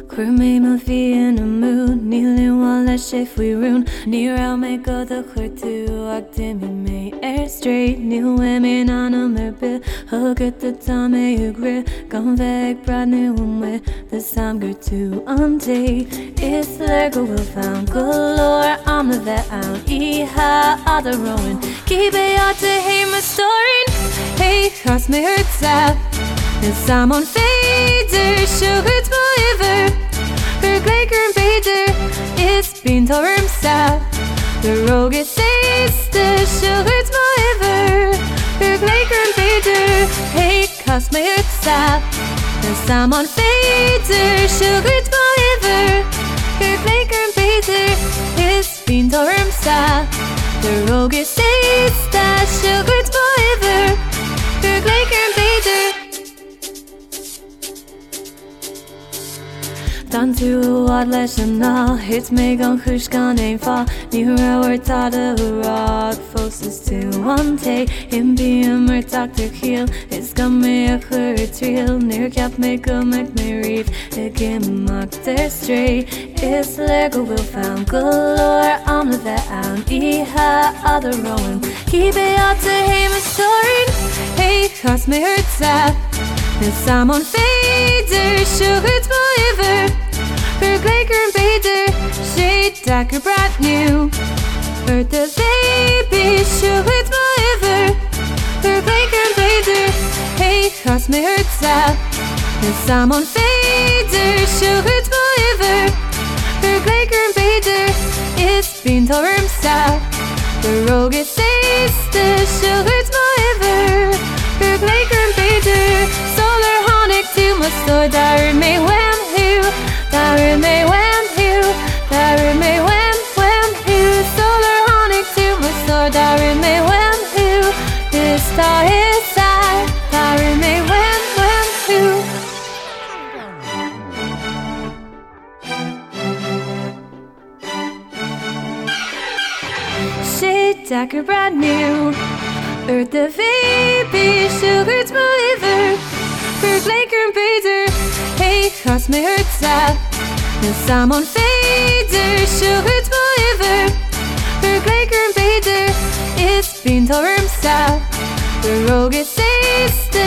Khur mê mà phi in a mood Ni liên quan là chef we rune Ni rao mê có the khur tu Ác tim hi mê air straight Ni huê mê na na mê bê Hug at the time mê yu gri Gone veg brad ni hum mê The sam gr tu ante It's Lego will found galore I'm the vet out Iha other rowan Keep it out to hate my story Hey, cross me hurts out Yes, I'm on fader Sugar's believer Vergelijker en beter Is Pintorm staat De rogue is de Sugar's believer Vergelijker en beter Hey, kost me het staat Yes, I'm on fader Sugar's believer Vergelijker en beter Is Pintorm staat De rogue is de Sugar's believer Vergelijker en beter Dan tu wat lesson na Hits me gan chush gan ein fa Ni hura ta de rock Foses tu ante Him be mer Dr. Heel Is gan me a chur trill Near cap me go mek me reef Again mock their straight Is Lego will found galore I'm the vet out Iha other rowan Keep it out to hate my story Hey, cost me hurts out Yes, I'm on fader Sugar's believer Vergelijker en beter Shade dakker brand new Earth the baby Sugar's believer Vergelijker en beter Hey, kost me hurts out Yes, I'm on fader Sugar's believer Vergelijker en beter Is Pintorm staat De rogue is de Sugar's believer Vergelijker en beter Solar honic to my store Daar mee wham who Daar mee wham who Daar mee wham who Solar honic to my store Daar mee wham who This star is sad Daar mee wham who Shade dakker brand new Earth the baby Sugar's believer Vergelijker en beter Hey, kost me hurts out Yes, I'm on fader Sugar's believer Vergelijker en beter Is Pintorm staat De rogue is de